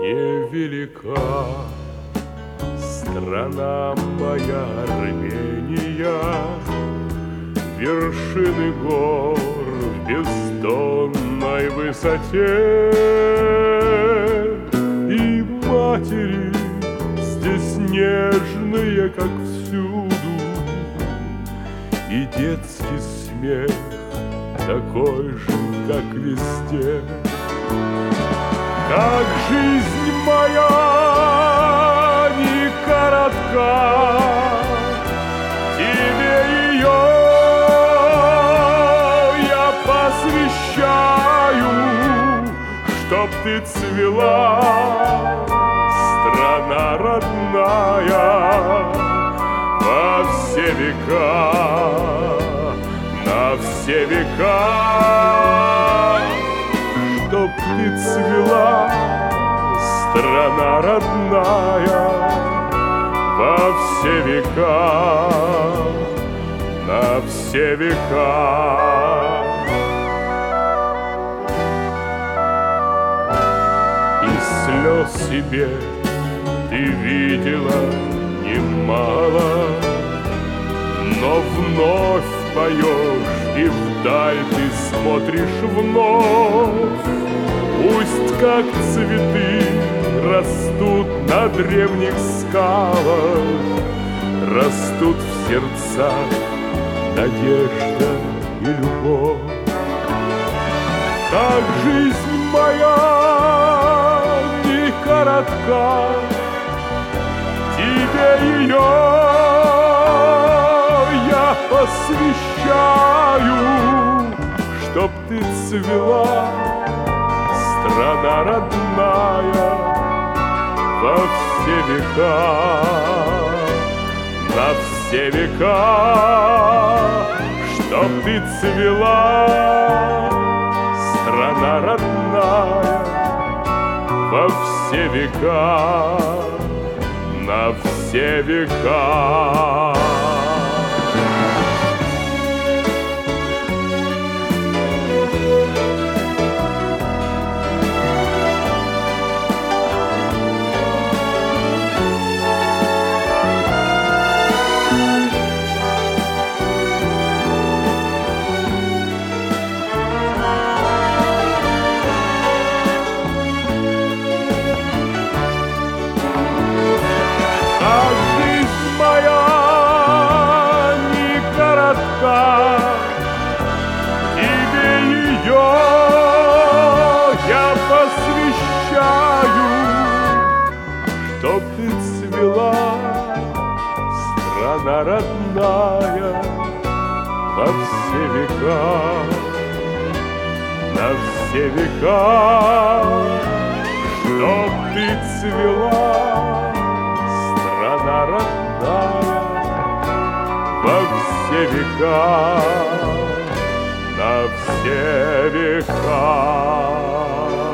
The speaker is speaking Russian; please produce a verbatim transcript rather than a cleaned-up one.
Невелика страна моя Армения, вершины гор в бездонной высоте, и матери здесь нежные, как всюду, и детский смех такой же, как везде. Как жизнь моя не коротка, тебе ее я посвящаю, чтоб ты цвела, страна родная, во все века, на все века. Чтоб ты цвела, страна родная, во все века, на все века. И слез себе ты видела немало, но вновь поешь, и вдаль ты смотришь вновь. Пусть, как цветы, растут на древних скалах, растут в сердцах надежда и любовь. Как жизнь моя не коротка, тебе ее я посвящаю, чтоб ты цвела, страна родная, во все века, на все века. Чтоб ты цвела, страна родная, во все века, на все века. Тебе ее я посвящаю, чтоб ты цвела, страна родная, во все века, на все века. Чтоб ты цвела, страна родная, во все века, на все века.